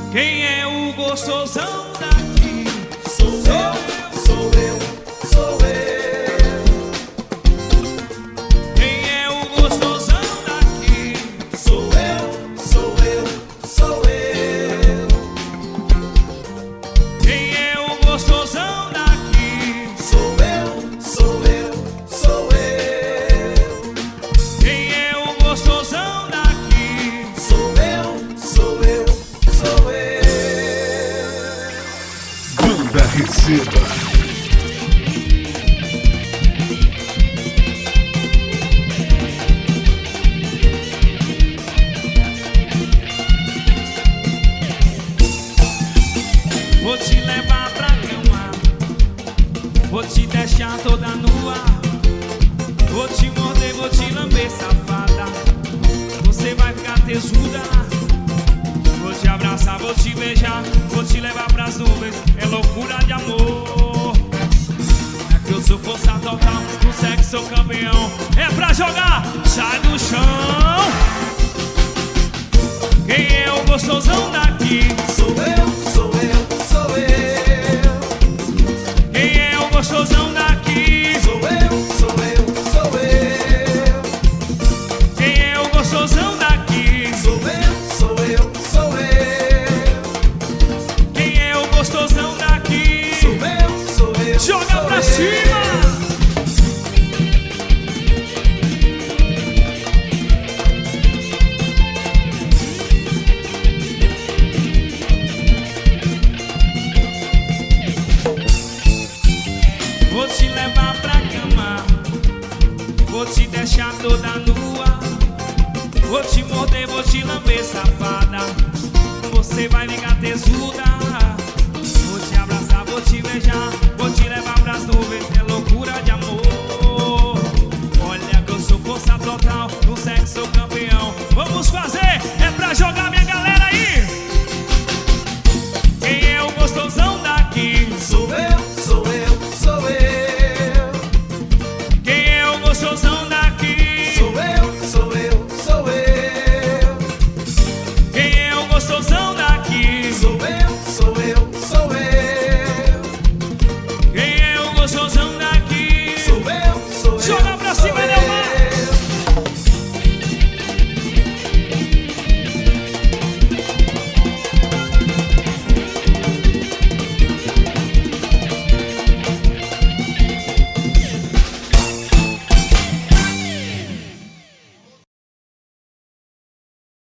Quem é o gostosão daqui? Sou eu, sou eu, sou eu. Quem é o gostosão daqui? Sou eu, sou eu, sou eu. Quem é o gostosão daqui? Sou eu, sou eu, sou eu. Quem é o gostosão daqui? Sou eu, sou eu, sou eu. Banda Receba. Vou te levar pra cama, vou te deixar toda nua, vou te morder, vou te lamber, safada. Você vai ficar tesuda. Vou te abraçar, vou te beijar, vou te levar pras nuvens. É loucura de amor. É que eu sou força total, no sexo sou campeão. É pra jogar, sai do chão. Quem é o gostosão daqui?